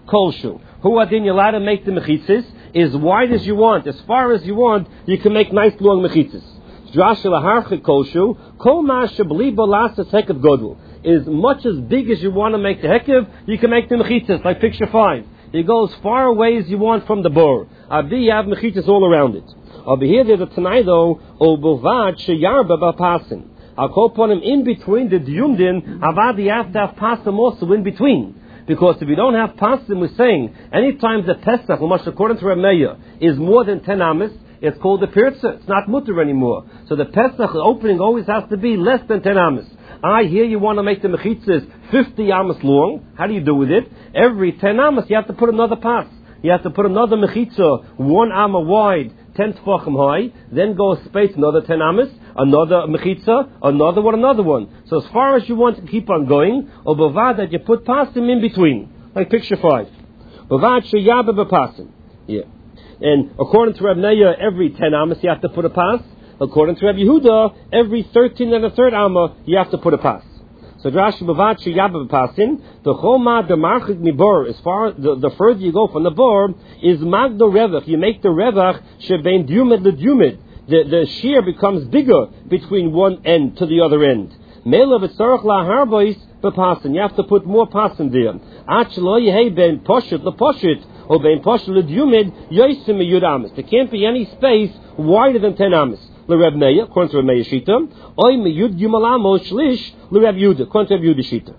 kolshu. Who adin you're allowed to make the mechitzis as wide as you want, as far as you want. You can make nice long mechitzis. Drasha laharchik kolshu kol masha b'liba lasas hekav godul. As much as big as you want to make the hekev, you can make the mechitzas, like picture 5. You go as far away as you want from the bor. Abi, you have mechitzas all around it. Over here, there's a tanai though, o bovad sheyarba b'pasin. I'll call upon him in between the diyumdin, avad you have to have pasim also in between. Because if you don't have pasim, we're saying, anytime the Pesach, according to Reb Meir, is more than 10 amas, it's called the pirza. It's not mutter anymore. So the Pesach opening always has to be less than 10 amas. Here you want to make the mechitzas 50 amas long. How do you do with it? Every 10 amas you have to put another pas. You have to put another mechitza, 1 amma wide, 10 tefachim high, then go a space, another 10 amas, another mechitza, another one. So as far as you want to keep on going, or bavad that you put pasim in between, like picture 5. Bavad sheyaba b'pasim. Yeah. And according to Reb Meir, every 10 amas you have to put a pas. According to Reb Yehuda, every 13 and a third amma you have to put a pas. So Drashi b'vad sheyaba b'pasim, the choma the marchik mibor, as far the further you go from the bor, is magdo revach. You make the revach shebein dyumid l'dyumid. The shear becomes bigger between one end to the other end. Mela v'tzarach laharbois b'pasim. You have to put more pasim there. Ach lo yehei ben poshut l'poshut, or ben poshut l'dyumid yosim miyud amas. There can't be any space wider than 10 amas. L'Reb Meir, according to Reb Meir Shita, oy miyud yumalamo shlish l'Reb Yehuda, according to Reb Yehuda Shita.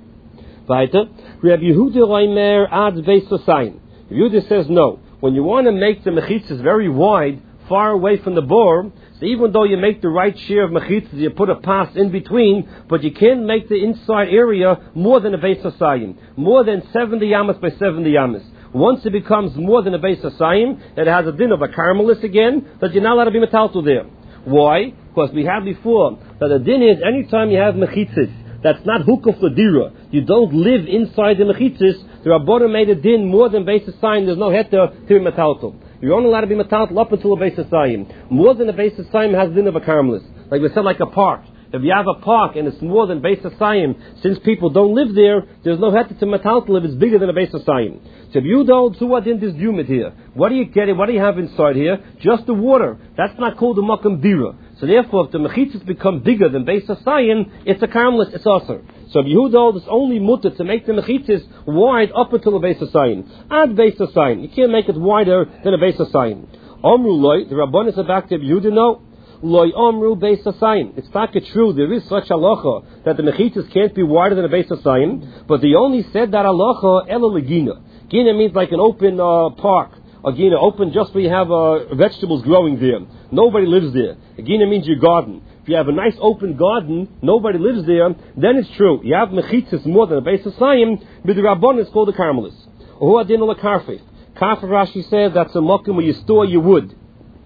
Weiter, Reb Yehuda Reimer adds beis l'sayin. Reb Yehuda says no. When you want to make the mechitzas very wide, far away from the bor, so even though you make the right share of mechitzas, you put a pas in between, but you can't make the inside area more than a beis l'sayin, more than 70 yamas by 70 yamas. Once it becomes more than a beis l'sayin, it has a din of a caramelist again, that you're not allowed to be metaltal there. Why? Because we had before that the din is anytime you have mechitzas, that's not hukuf l'dira. You don't live inside the mechitzas. The Rabbanan made a din more than beis l'sayin. There's no heter to be metaltal. You're only allowed to be metaltal up until a beis l'sayin. More than a beis l'sayin has a din of a caramelist. Like we said, like a park. If you have a park and it's more than beis l'sayin, since people don't live there, there's no heter to metaltal if it's bigger than a beis l'sayin. So if you don't, so what in this humid here? What do you get? What do you have inside here? Just the water. That's not called a makam dira. So therefore, if the mechitzas become bigger than beis l'sayin, it's a caramelist, it's aser. So if Yehuda is only mutter to make the mechitzas wide up until a beis l'sayin. Add beis l'sayin. You can't make it wider than a beis l'sayin. Omru loy, the Rabbanan said back to Yehuda, no. Loy omru beis l'sayin. It's not true. There is such halacha that the mechitzas can't be wider than a beis l'sayin, but they only said that halacha ela legina. Gina means like an open park. A gina open just where you have vegetables growing there. Nobody lives there. A gina means your garden. If you have a nice open garden, nobody lives there, then it's true. You have mechitzas more than a beis l'sayin, but the Rabbanan is called a caramelist. Or who adin la karfif. Karfif, Rashi says, that's a mokum where you store your wood.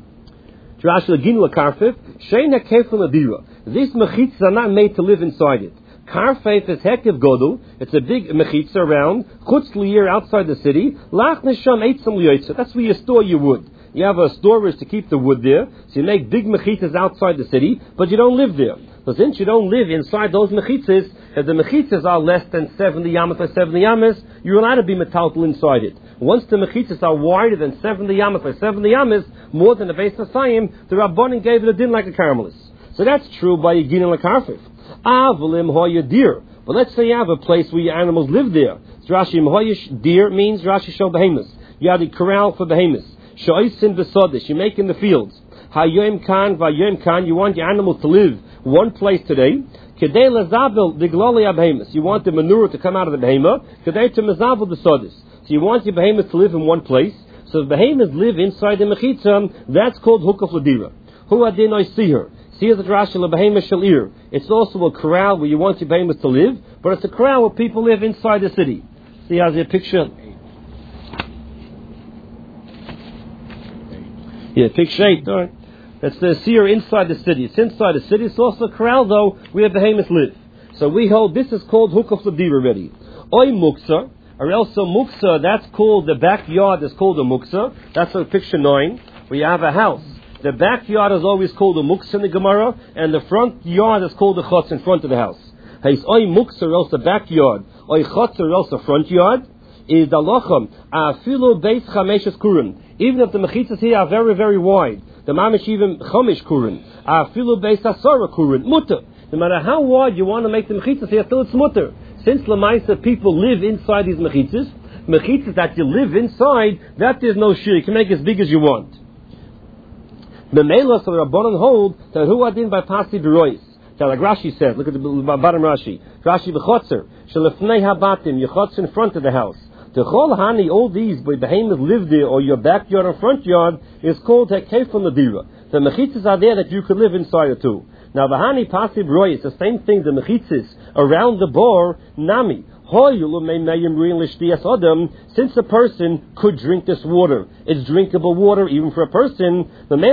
Rashi legin la karfif, shein hakefel adira. These mechitzas are not made to live inside it. Karfif is hekev godel. It's a big mechitza around. Chutz liyir outside the city. Lach nesham eitzam liyoytza. That's where you store your wood. You have a storage to keep the wood there. So you make big mechitzas outside the city, but you don't live there. So since you don't live inside those mechitzas, if the mechitzas are less than 70 yamas by 70 yamas, you're allowed to be metaltal inside it. Once the mechitzas are wider than 70 yamas by 70 yamas, more than the beis l'sayin, the Rabbanan gave it a din like a caramelist. So that's true by Yegin and Lakarfif. Avalim hoya deer. But let's say you have a place where your animals live there. So Rashi hoya deer means Rashi shel behemoths. You have the corral for behemoths. Shoisin v'sodish. You make in the fields. Hayoim kan v'ayoim kan. You want your animals to live one place today. Kedei lezabil digloli behemoths. You want the manure to come out of the behemoth. Kedei to mezabil the sodish. So you want your behemoths to live in one place. So if behemoths live inside the mechitza, that's called hukaf l'dira. Hu adin oisiher. See the Rashi lebehemoth shalir. It's also a corral where you want your behemoths to live, but it's a corral where people live inside the city. See how's your picture? Yeah, picture 8. All right. That's the seer inside the city. It's inside the city. It's also a corral though where behemoths live. So we hold this is called hukaf l'dira already. Oy muksa. Or else a muksa, that's called, the backyard is called a muksa. That's on picture 9, where you have a house. The backyard is always called a muksa in the Gemara, and the front yard is called a chutz in front of the house. It's oy muksa or else the backyard, oy chutz or else the front yard. is the lochem afilu beis chameshes kurim. Even if the mechitzas here are very, very wide, the mamish even chamesh kurim afilu beis asara kurim mutter. No matter how wide you want to make the mechitzas here, still it's mutter. Since lemaisa people live inside these mechitzas that you live inside, that there's no shir. You can make as big as you want. The Mela, so the Rabbanan hold that who adin by pasi b'rois. Like Rashi says, look at the bottom Rashi. Rashi b'chotzer shelefnei habatim, your chotzer in front of the house. The chol hani, all these by behemoth live there, or your backyard or front yard is called hekef from the dira. The mechitzas are there that you could live inside it too. Now the hani pasi b'rois, the same thing. The mechitzas around the bor nami. Since a person could drink this water, it's drinkable water even for a person.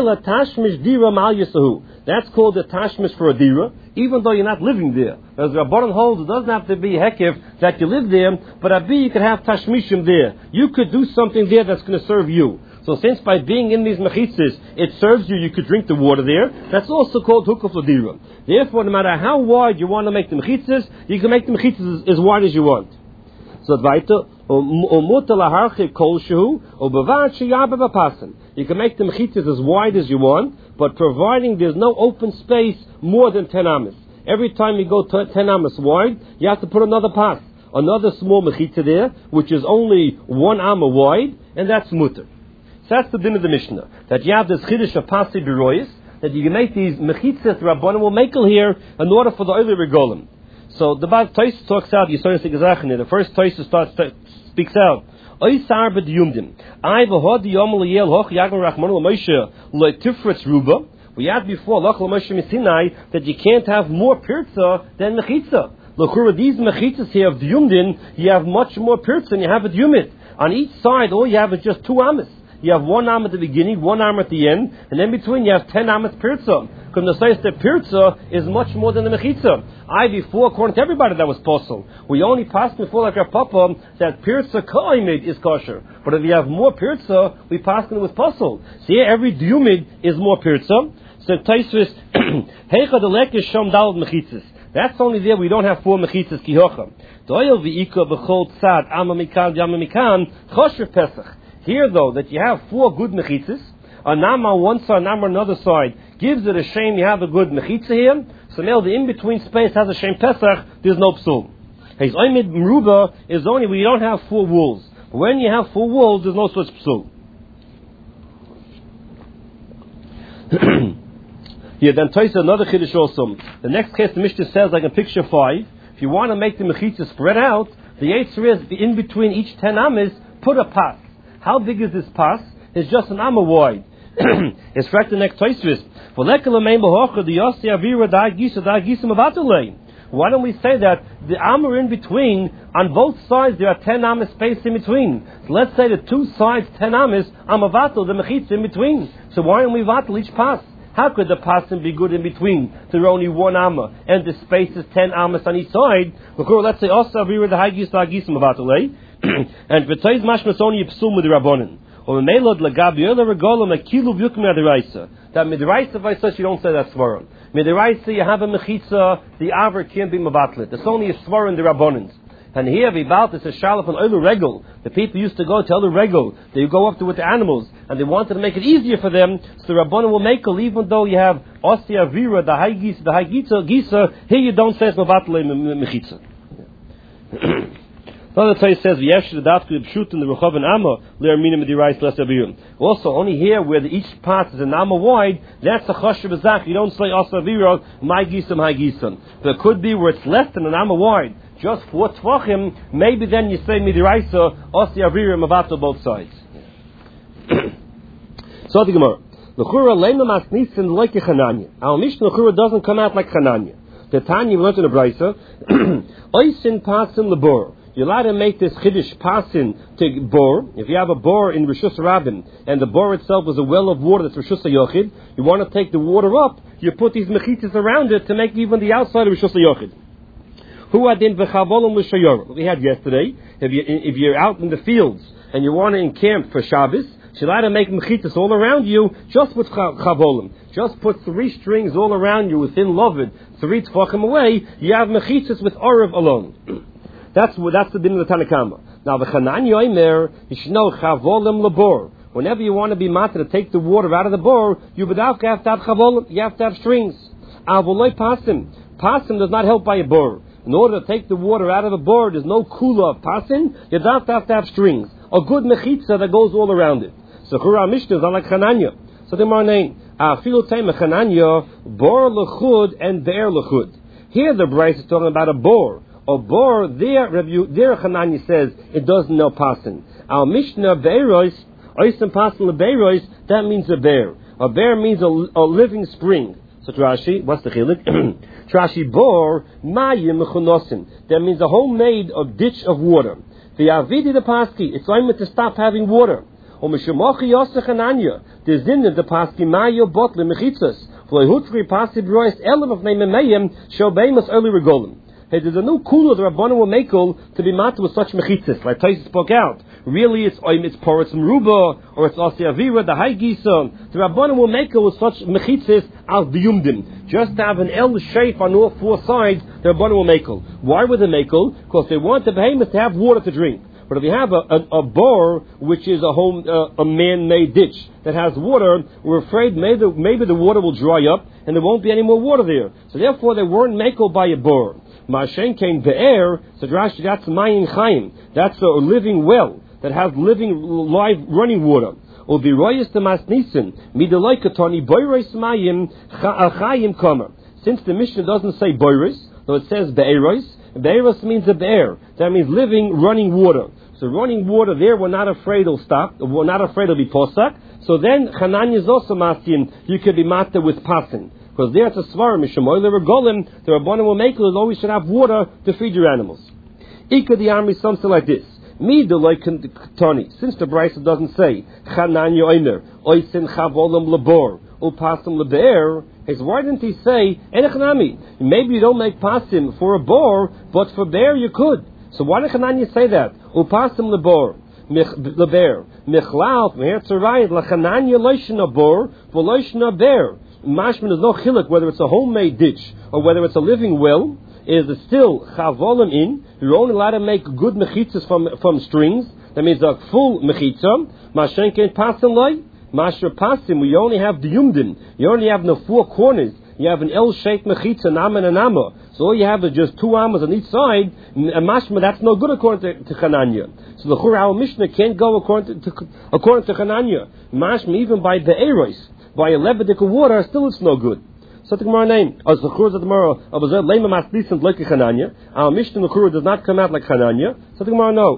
That's called the tashmish for a dira, even though you're not living there. As Rabbanan holds, it doesn't have to be hekef that you live there, but you could have tashmishim there. You could do something there that's going to serve you. So since by being in these mechitzas, it serves you, you could drink the water there, that's also called hukuf l'dira. Therefore, no matter how wide you want to make the mechitzas, you can make the mechitzas as wide as you want. So weiter, you can make the mechitzas as wide as you want, but providing there's no open space more than 10 amas. Every time you go 10 amas wide, you have to put another pas, another small mechitzah there, which is only 1 amma wide, and that's mutter. So that's the din of the Mishnah, that you have this chiddush of pasi b'rois, that you can make these mechitzas, Rabbanan will make here in order for the oily regolim. So the Baz Tais talks out, the first Tais speaks out, Oisar b'diyumdim, I v'hod yom l'yel hoch yagon rachmanu l'moshe l'tifretz ruba. We had before, Lach l'moshe misinai, that you can't have more pirza than mechitza. L'chura, these mechitzas here of diyumdin, you have much more pirza than you have at yumid. On each side, all you have is just 2 amas. You have 1 am at the beginning, 1 am at the end, and in between you have 10 amas pirza. Because the says that pirza is much more than the mechitza. Before, according to everybody, that was possible. We only passed before, like our papa, that pirza ka'imid is kosher. But if you have more pirza, we passed it with possible. So here, every diumid is more pirza. So Taisvis, heicha delek is shom dalad mechitzas. That's only there. We don't have 4 mechitzas kihocha. Doyel v'ika b'chol tzad amma mikan yama mikan chosher pesach. Here, though, that you have 4 good mechitzas, a nama on one side, a nama on another side, gives it a shame you have a good mechitza here. So now the in-between space has a shame pesach, there's no psul. His oimid meruba is only when you don't have 4 walls. When you have 4 walls, there's no such psul. Yeah, then Taisa another chiddush also. The next case the Mishnah says, like in picture 5, if you want to make the mechitza spread out, the yetzer is in between each 10 amas, put a pas. How big is this pas? It's just an amma wide. It's right the next Taisvis. Why don't we say that the amma in between, on both sides there are 10 amas space in between. So let's say the 2 sides 10 amas, amma vatal, the mechitza in between. So why don't we vatal each pas? How could the pasim be good in between? There are only 1 amma, and the space is 10 amas on each side. Let's say also avira the hagis agisim vatal, and v'tayz mashmas only yipsum with the rabbonin. Or melod lagabi other regolim a kilu v'yukim adiraisa. That midiraisa v'aysa you don't say that svaron. Midiraisa you have a mechitza, the aver can't be mavatlet. It's only a svaron the rabbanins. And here v'ibalt is a shalaf on oilu regel. The people used to go to oilu regel. They go up to with the animals, and they wanted to make it easier for them. So the rabbanin will make it, even though you have ostia vira, the high gisa. Here you don't say it's mavatlet mechitza. Another place says, also, only here where each part is an amma wide, that's a choshev bezach. You don't say asavira, my gisam, my gisam. There could be where it's less than an amma wide, just 4 tvachim, maybe then you say midiraisa, asavira, mavato, both sides. So the Gemara. L'chura leima masnisin like a chananya. Our Mishnah l'chura doesn't come out like chananya. The Tanya we learned in the Brisa, oisin pasin lebor. You're allowed to make this chiddush pasin to bor. If you have a bor in Rishus Rabbin, and the bor itself is a well of water that's Rishus HaYochid, you want to take the water up, you put these mechitzas around it to make even the outside of Rishus HaYochid. Who adin v'chavolim l'shayor? We had yesterday. If you're out in the fields and you want to encamp for Shabbos, you're allowed to make mechitzas all around you, just with chavolim. Just put 3 strings all around you within Lovid, 3 tefachim away, you have mechitzas with Orav alone. That's the din of the Tanakama. Now the Chananya Omer, you should know chavolim labor. Whenever you want to be matter to take the water out of the bore, you would have to have chavolim. You have to have strings. Avoloi pasim. Pasim does not help by a bore. In order to take the water out of the bore, there's no kula of pasim. You have to have strings. A good mechitza that goes all around it. So Chura Mishnah is not like Chananya. So the name Afilu Tema Chananya, bor lechud and be'er lechud. Here the Bryce is talking about a bore. A bore, there Chananya says it doesn't know pasim. Our Mishnah be'erois. That means a bear. A bear means a living spring. So Rashi, what's the chilik? Rashi bor mayim mechunosim. That means a homemade ditch of water. The avidi the paski. It's only to stop having water. O mishemochi yosechananya. The zin the paski mayo botle mechitzas. V'lehutri pasi brois elam of neimemayim shobemus early regolim. Hey, there's a new kula the Rabbanan will make to be mat with such mechitzas. Like Tyson spoke out. Really, it's Poritz Meruba, or it's Asi Avira, the High Gisa. The Rabbanan will make with such mechitzas as the Yumdim. Just to have an L shape on all four sides, the Rabbanan will make. Why would they make? Because they want the behemoth to have water to drink. But if you have a bore, which is a man-made ditch that has water, we're afraid maybe the water will dry up and there won't be any more water there. So therefore, they weren't makel by a bore. Ma'ashen came be'er, so Rashi, that's Mayin Chaim. That's a living well that has living, live, running water. Or Biroyas the Masnisin, Midalaikatoni, Boyres Mayim, Chayim Kamer. Since the Mishnah doesn't say Boyres, though it says Be'eros, Be'eros means a be'er. That means living, running water. So running water there, we're not afraid it'll stop, we're not afraid it'll be posak. So then, Chananya is also maskin, you could be matter with pasin. Because there it's a svarim, Mishamoy, the Regolim, the Rabbanan will make it, always should have water to feed your animals. Ika the army, something like this. Me the like Tony, since the Brisa doesn't say Chananya Omer, Oisin Chavolim Labor, Upasim Lebeer, why didn't he say Enechnami? Maybe you don't make pasim for a boar, but for bear you could. So why did Chananya say that? Upasim Lebor, Lebeer, Michlav, Mehetzarayit, Lachananya Loishna Bor, Voloishna Bear. Mashman is no chiluk whether it's a homemade ditch or whether it's a living well. Is still chavolim in. You're only allowed to make good mechitzas from strings. That means a full mechitza. Mashenken pasim loy. Masher pasim. We only have the yumdin. You only have the four corners. You have an L-shaped mechitza, nama and nama. So all you have is just two amas on each side. And mashma, that's no good according to Chananya. So the Chura Mishnah can't go according to Chananya. Mashma, even by the eros, by a lebedik of water, still it's no good. So the Gemara name, as the Chura tomorrow, Lema Maslisant like Chananya. Our Mishnah the Chura does not come out like Chananya. So the Gemara no.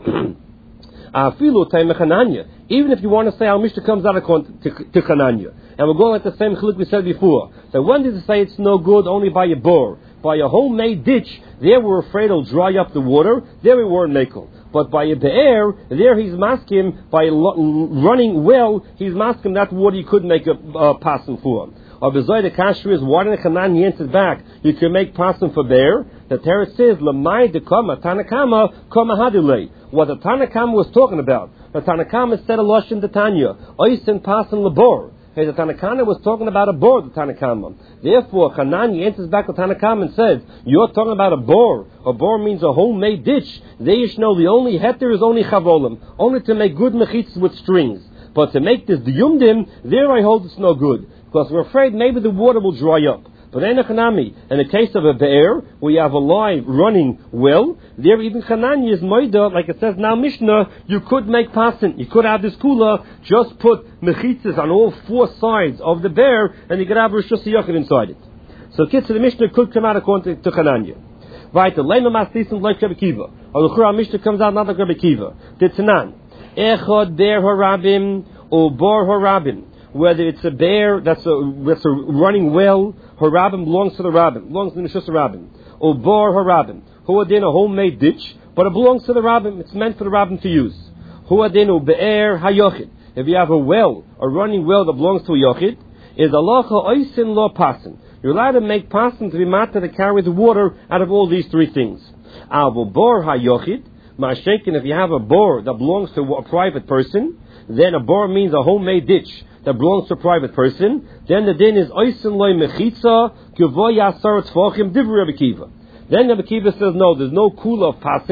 Even if you want to say our Mishnah comes out according to Chananya, and we're going like the same chiluk we said before. So when did it say it's no good only by a bore? By a homemade ditch, there we're afraid it'll dry up the water. There we weren't makel. But by a be'er, there he's masking, by running well, he's masking that water you couldn't make a pasim for. Or beside the kasher is, why did the Chananya answer back? You can make pasim for bear. The Torah says, Lamai de Kama, Tanakama, Kama Hadilei. What the Tanakama was talking about. The Tanakama said a Lashon de Tanya, Oisen pasim labor. Hey, the Tanakama was talking about a bore, the Tanakama. Therefore, Chananya answers back to Tanakama and says, you're talking about a bore. A bore means a homemade ditch. There you should know the only heter is only chavolim. Only to make good mechitzas with strings. But to make this diyumdim, there I hold it's no good. Because we're afraid maybe the water will dry up. But in the case of a be'er, where you have a live running well, there even Chananya is moida, like it says now Mishnah, you could make pasin. You could have this kula, just put mechitzas on all four sides of the bear, and you could have Rosh Hashanah inside it. So kids, the Mishnah could come out according to Chananya. Right, the Lema Maslisim like Rabbi Kiva. Or the Chura Mishnah comes out not like Rabbi Kiva. Ditzanan. Echad bear harabim, or bor harabim. Whether it's a bear that's a running well, harabim belongs to the rabbin, belongs to the Neshus rabbin. Or bor harabim, who are in a homemade ditch, but it belongs to the rabbin. It's meant for the rabbin to use. Who are in be'er hayochid. If you have a well, a running well that belongs to a yochid, is alacha oisin lo pasin. You're allowed to make pasin to be matter to carry the water out of all these three things. Avo bor hayochid, ma'ashekin, if you have a bor that belongs to a private person, then a bor means a homemade ditch that belongs to a private person. Then the din is oisin loy mechitza kivoy yasar tzvochim divrei Rabbi Kiva. Then Rabbi Kiva says no, there's no kula of pasin,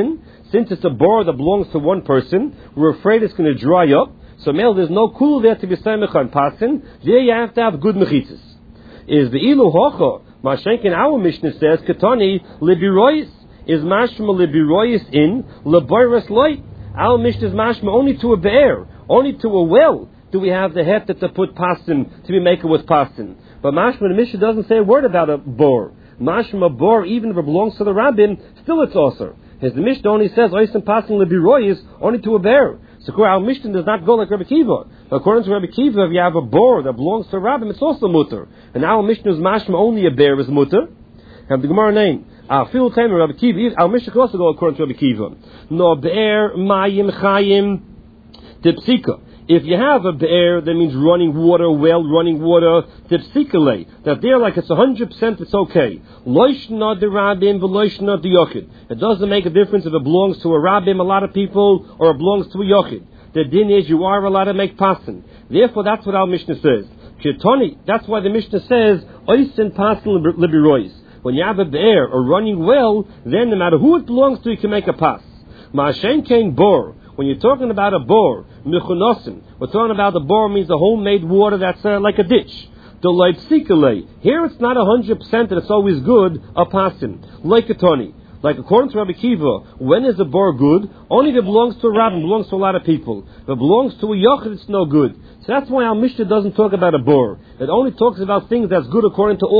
Since it's a bor that belongs to one person, we're afraid it's going to dry up. So there's no cool there to be samech on pasin. There you have to have good mechitzas. Is the ilu hocha? Mashenkin, our Mishnah says, Katani libiroyis is mashma libiroyis in laboris light. Our Mishnah is mashma only to a bear, only to a well do we have the hefta to put pasin, to be making with pasin. But mashma, the Mishnah doesn't say a word about a bor. Mashma bor, even if it belongs to the rabbin, still it's also. As the Mishnah only says, oisim pasin libiroyis, only to a bear. So our Mishnah does not go like Rabbi Kiva. According to Rabbi Kiva, if you have a bor that belongs to a rabbin, it's also mutter. And our Mishnah is mashma only a bear is mutter. And the Gemara name, our Rabbi Kiva, our Mishnah could also go according to Rabbi Kiva. No be'er mayim chayim tipsika. If you have a be'er, that means running water, well running water, tipsikale, that there like it's 100%, it's okay. Loishna the rabbim, v'loishna the yochid. It doesn't make a difference if it belongs to a rabbim, a lot of people, or it belongs to a yochid. The din is you are allowed to make pasin. Therefore, that's what our Mishnah says. Kirtoni, that's why the Mishnah says, oisin pasin libirois. When you have a be'er, or running well, then no matter who it belongs to, you can make a pas. Ma'ashen kein bor. When you're talking about a bor, mechunosim, we're talking about the bor means the homemade water that's like a ditch. The leipsikale. Here it's not 100% and it's always good, a pasim. Like a toni. Like according to Rabbi Kiva, when is a bor good? Only if it belongs to a rabbin, belongs to a lot of people. If it belongs to a yochid, it's no good. So that's why our Mishnah doesn't talk about a bor. It only talks about things that's good according to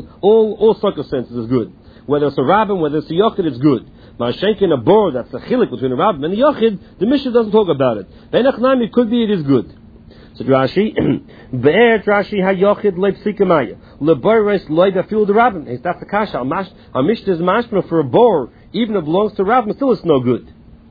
all circumstances is good. Whether it's a rabbin, whether it's a yochid, it's good. Ma'ashenkin a bor, that's a chilik between a rabbin and the yochid, the Mishnah doesn't talk about it. Benachnami, it could be it is good. So Rashi, Be'er Rashi ha-yochid leipsikamaya, le'boires lo'idafil the rabbin. That's the kasha. Our Mishnah is mashma for a bor, even if it belongs to a rabbin, still it's no good.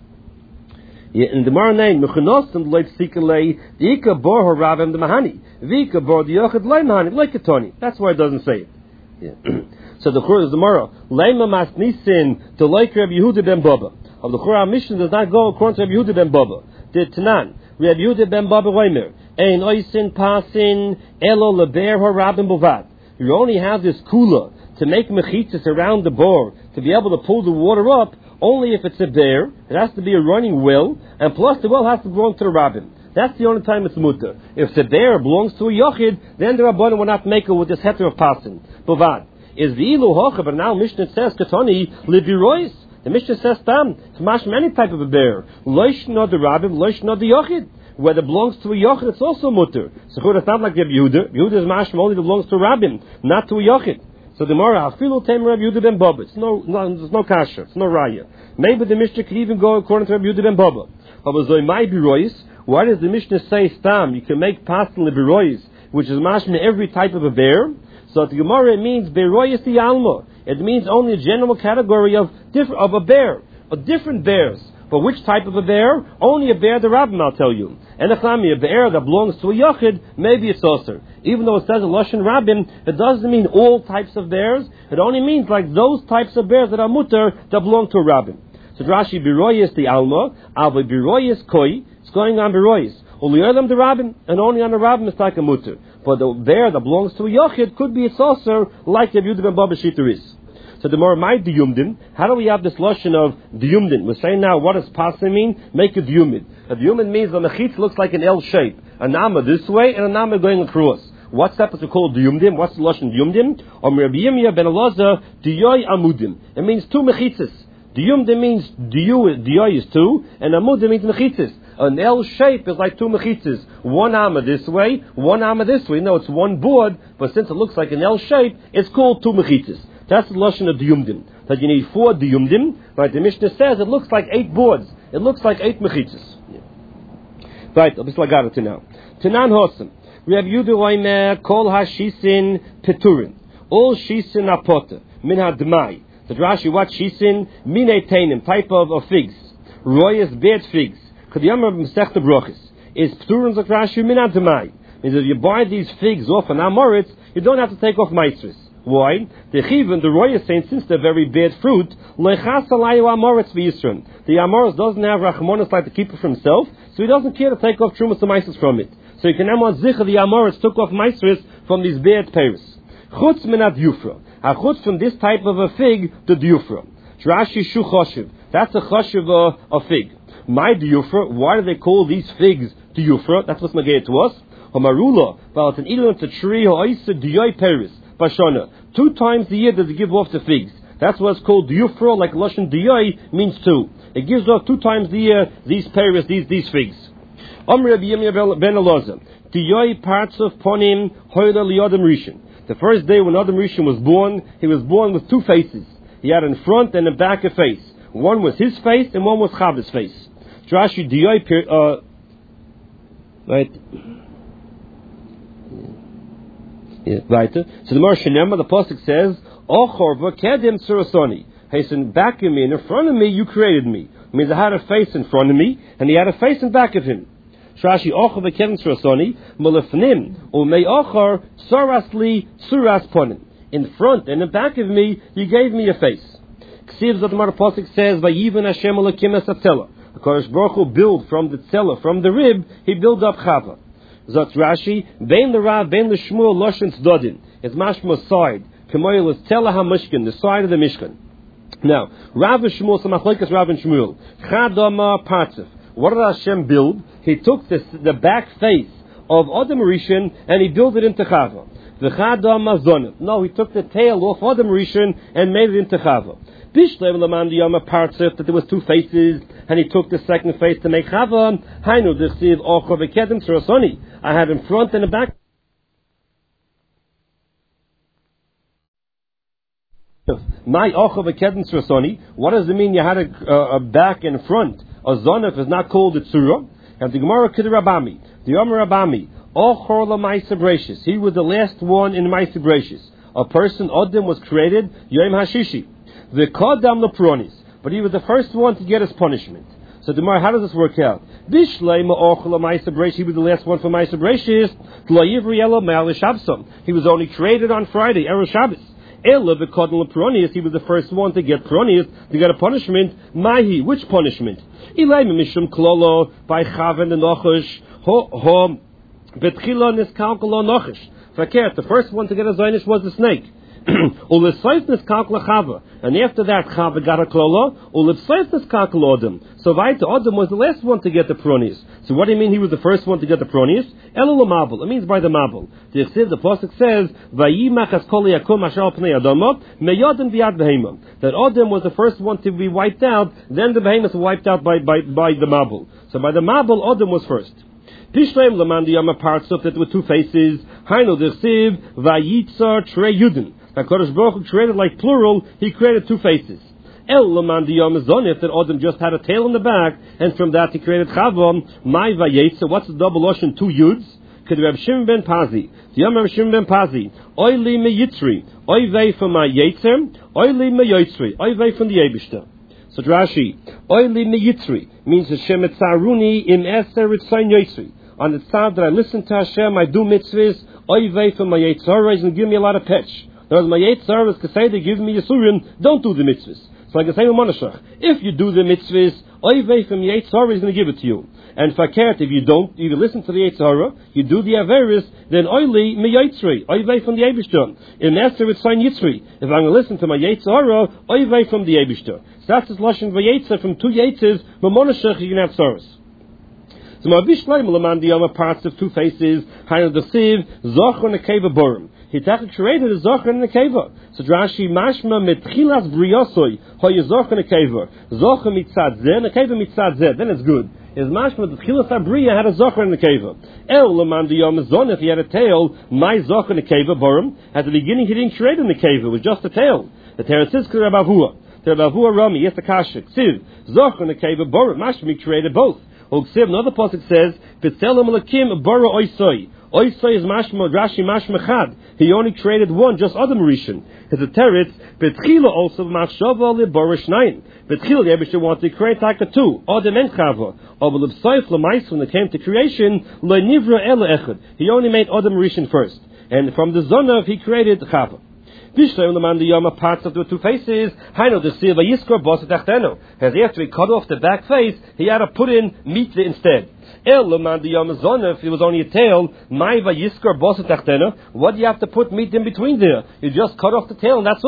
In the Gemara name, mechunosim leipsikalei, the ika bor ha-rabbin the mahani, vika bor the yochid le'mahani, like a toni. That's why it doesn't say it. Yeah. So the Chur is the Mara. Leima masnisin to like Rabbi Yehuda ben Baba. Of the Chur, our mission does not go according to Rabbi Yehuda ben Baba. The Tanan, Rabbi Yehuda ben Baba Reimer. Ein oisin pasin elo leber harabim bovad. You only have this kula to make mechitzas around the bor to be able to pull the water up. Only if it's a bear, it has to be a running well, and plus the well has to belong to the rabbin. That's the only time it's mutter. If the bear belongs to a yochid, then the rabbanim will not make it with this heter of pasin. Bovad. Is the ilu hocha, but now Mishnah says katoni libirois. The Mishnah says tam. It's mashma any type of a bear. Loish not the rabbim, loish not the yochid. Whether it belongs to a yochid, it's also mutter. So it's not like Rabbi Yehuda. Yehuda is mashma only that belongs to a rabbim, not to a yochid. So the Mara afilu tem Rabbi Yehuda ben Baba. It's there's no kasha. It's no raya. Maybe the Mishnah could even go according to Rabbi Yehuda ben Baba. But zoymai birois. Why does the Mishnah say stam? You can make pasin libirois, which is mashma every type of a bear. So the Gemara it means beroyis the alma. It means only a general category of a bear, of different bears. But which type of a bear? Only a bear the rabbin, I'll tell you. And a bear that belongs to a yochid, maybe it's also. Even though it says a lashon rabbin, it doesn't mean all types of bears. It only means like those types of bears that are mutter that belong to a rabbin. So Rashi beroyis the alma, alva beroyis koi. It's going on beroyis. Only them the rabbin, and only on the rabbin it's like a mutter. But the bear that belongs to a yochid could be its also like the Yehuda ben Baba Shita is. So the more my diyumdin, how do we have this lashon of diyumdin? We're saying now, what does pasa mean? Make a diyumid. A diyumid means the mechitz looks like an L shape. A nama this way and a nama going across. What's that? What's it called diyumdim? What's the lashon diyumdim? Rabbi Yirmiyah ben Elazar diyoy amudim. It means two mechitzas. Diyumdim means diyoy is two, and amudim means mechitzas. An L shape is like two mechitzas. One amma this way, one amma this way. No, it's one board, but since it looks like an L shape, it's called two mechitzas. That's the lashon of diyumdim. That you need 4 diyumdim. Right? The Mishnah says it looks like 8 boards. It looks like 8 mechitzas. Yeah. Right. I'll be slagara to now. Tanan hosam. Rav Yehuda Oimer kol hashisin peturin. All shisin apota min hadmai. The Rashi what shisin mine tainim type of figs. Royas bad figs. Kadiyamar Masechta Brochis is Pturim Zakrashi min hadmai. Means if you buy these figs off an Amoritz, you don't have to take off maestris. Why? The Chiv and the Roy is saying, since they're very bad fruit, the Amoritz doesn't have Rachmanis like to keep it for himself, so he doesn't care to take off Trumas and Maestris from it. So you can now zicha the Amoritz took off Maestris from these bad pairs. Chutz minat Yufra. Chutz from this type of a fig, the Yufra. Rashi Shu Choshev. That's a chashuva of fig. My diyufra, why do they call these figs diyufra? That's what's negated to us. Hamarula, well, it's an ilun to tree, ha'isa diyai peris, bashana. 2 times a year does it give off the figs. That's what's called diyufra, like lashon diyai means 2. It gives off 2 times a year these peris, these figs. Amr Rabbi Yirmiyah ben Elazar, diyai parts of ponim hoyla liyadam rishon. The first day when Adam Rishon was born, he was born with 2 faces. He had in front and in back a face. One was his face and one was Chava's face. Rashi diyai right. Right. So the Mar Shenema, the pasuk says, "Ochor v'kedem surasoni." He said, "Back of me and in front of me, you created me." It means I had a face in front of me, and he had a face in back of him. Rashi ochor v'kedem surasoni malefnim umei ochor sarasli suras ponim. In front and in back of me, you gave me a face. Ksiv that the Mar pasuk says, "Vayivan Hashem Elokim es hatzela." The Kodesh Baruch Hu built from the tzela, from the rib, he built up Chava. Zot Rashi, Bein l'Rav, Bein l'Shmuel, Loshen Tzadin. It's mashma side. Kemoyel is Tzela HaMishkan, the side of the Mishkan. Now, Rav and Shmuel, Samachloikas Rav and Shmuel. Chadama Partzef. What did Hashem build? He took the back face of Adam Rishon and he built it into Chava. V'chadama Zonev. No, he took the tail off Adam Rishon and made it into Chava. Bishleim Laman Diyama Partzef, that there was 2 faces, and he took the second face to make Chava. Hainu D'chsiv Ochor V'kedem Surasoni. I had in front and in back. My Ochor V'kedem Surasoni. What does it mean? You had a back and front. A zonef is not called a tzura. And the Gemara Kid Rabami, the Yomer Rabami, Ochor LaMaisa Brachis. He was the last one in Maisa Brachis. A person, Adam, was created Yom Hashishi. The Kodam Lepronis, but he was the first one to get his punishment. So the Gemara, how does this work out? Bishleima Ochel Maisa Breish, he was the last one for Maisa Breishis. Tlayivriela Mal Shabsam, he was only created on Friday, Erev Shabbos. Ela Bekodam Lepronis, he was the first one to get Pronis, to get a punishment. Mahi, which punishment? Ilaim Mishum Klolo by Chaven and Nochash. Ho Betchila Niskalkalo Nochash. Fakert, the first one to get a Zainish was the snake. And after that, Chava got a klola. So Adam was the last one to get the pronius. So what do you mean he was the first one to get the pronius? Elul. It means by the mabel. The pasuk says, that Adam was the first one to be wiped out. Then the behemoths were wiped out by the mabel. So by the mabel, Adam was first. Bishleim Lamandi Yama parts of that with 2 faces. Hainu D'chsiv Vayitzar Trei Yudin. That Kodesh Baruch Hu created like plural, he created 2 faces. El Lamandi Yama Zonif, that Adam just had a tail in the back, and from that he created Chavam. My Vayetzer, what's the double ocean? 2 Yuds. Could Reb Shimon ben Pazi. The Yom Reb Shimon ben Pazi. Oy li me Yitzri. Oy vei from my Yetzer. Oy li me Yitzri. Oy vei from the Eibishter. So Rashi. Oy li me Yitzri means Hashem etzaruni im eser etzayin Yitzri. On the side that I listen to Hashem, I do mitzvahs. Oy vei from my Yetzirah, he's going to give me a lot of pitch. Whereas my Yetzirah is to say they give me Yisurim, don't do the mitzvahs. So like I say with Monashach, if you do the mitzvahs, oy vei from Yetzirah, he's going to give it to you. And fakert, if you don't, if you listen to the Yetzirah, you do the Averis, then oily me Yitzri, oy vei from the Eibishter. In Esther it's sign Yitzri. If I'm going to listen to my Yetzirah, oy vei from the Eibishter. So that's his Lashon Vayetzer, from 2 Yetzers, with Monashach you can have Soros. So my Bishleim Laman Diyama parts of 2 faces. Hainu D'chsiv Zocher Nekeva Borim. He created a Zocher and Nekeva. So Rashi Mashma Metchilas Briyosoi Hoye Zocher Nekeva. Zocher Mitzad Zeh, Nekeva Mitzad Zeh. Then it's good. His Mashma Metchilas Abriya had a Zocher and Nekeva. El Laman Diyama Zonef, he had a tail. My Zocher Nekeva Borim. At the beginning he didn't create a Nekeva. It was just a tail. The Teresis Rabavua. The Rabavua Rami. Yes, the Kasha. Ksiv Zocher Nekeva Borim. Mashma created both. Another pasuk says, "B'tzelem Elokim bara oisoi." Oisoi is mashma Rashi mashma chad. He only created one, just Adam Rishon. It's a teretz. Betchila also machshava lebara shnayim. Betchila the Eibishter wanted to create like a 2, Adam and Chava. But l'b'soif l'mais, when it came to creation, lo nivra ela echad. He only made Adam Rishon first, and from the zonav he created Chava. Bishleim Laman Diyama parts of the 2 faces. Hainu D'chsiv Vayiskor Boset Tachteno. As after he cut off the back face, he had to put in mitzvah instead. El Laman Diyama Zonef, it was only a tail. My Vayiskor Boset Tachteno. What do you have to put meat in between there? You just cut off the tail and that's all.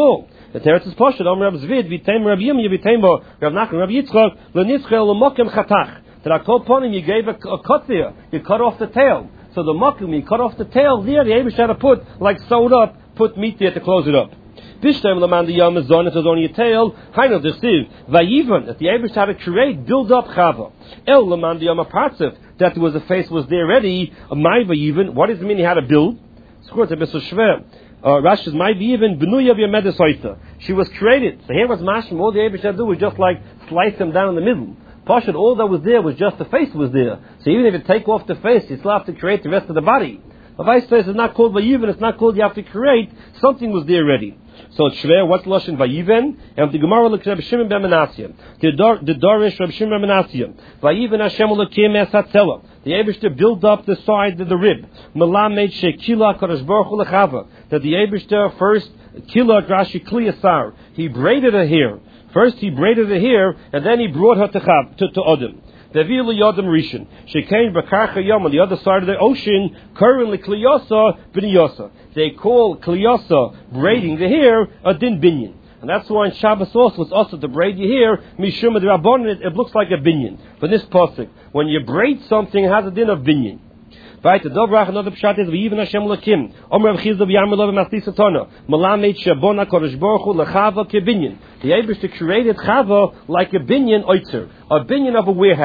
The Teretz is Poshet, Rab Zvid, Vitem Rab Yirmiyah, Vitem Rab Nachman, Rab Yitzchak, L'nitzchel L'mokem Chatach. To that kol ponim, you gave a cut there. You cut off the tail. So the mokum, you cut off the tail there. The Eibush had to put, like sewed up, put meat there to close it up. Bishtem Laman the Yom Zon, it was only a tail. Hainu Dechsiv, Vayivan, that the Eibush had to create, build up Chava. El Laman the Yom Partzif, that there was a face was there ready. My Vayivan, what does it mean he had to build? It's a bit so shver. Rashi's my Vayivan, Benuya V'Yemedes Hoyta. She was created. So here was Mashim, all the Eibush had to do was just like slice him down in the middle. Pashut, all that was there was just the face was there. So even if you take off the face, you still have to create the rest of the body. The vice says it's not called Vayiven, it's not called you have to create, something was there already. So it's shver, what's Lashon Vayiven? And the Gemara looks at Reb Shimon ben Menashe. The Dorish Reb Shimon ben Menashe. Vayiven Hashem Elokim es hatzela. The Eibishter build up the side of the rib. Melamed shekila Kadosh Baruch Hu lechava. That the Eibishter first, kila Rashi kliyasar. He braided her hair. First he braided her hair, and then he brought her to Odom. The Vilu Yodom Rishon. She came Bakarcha Yom on the other side of the ocean, currently Kliyasa B'niyasa. They call Kliyasa, braiding the hair, a din binyan. And that's why in Shabbos also it's also to braid your hair, Mishum Rabbanon, it looks like a binyan. But this pasuk, when you braid something, it has a din of binyan. Right, the Dobrach, another pshat is Vayiven Hashem Lakim. Omer Rav Chizda v'Yamilov v'Mastisatona. Malamed Shabona Kodesh Baruch Hu lechava kebinyan. The Eibush created chava like a binyan oitzer, a binyan of a warehouse.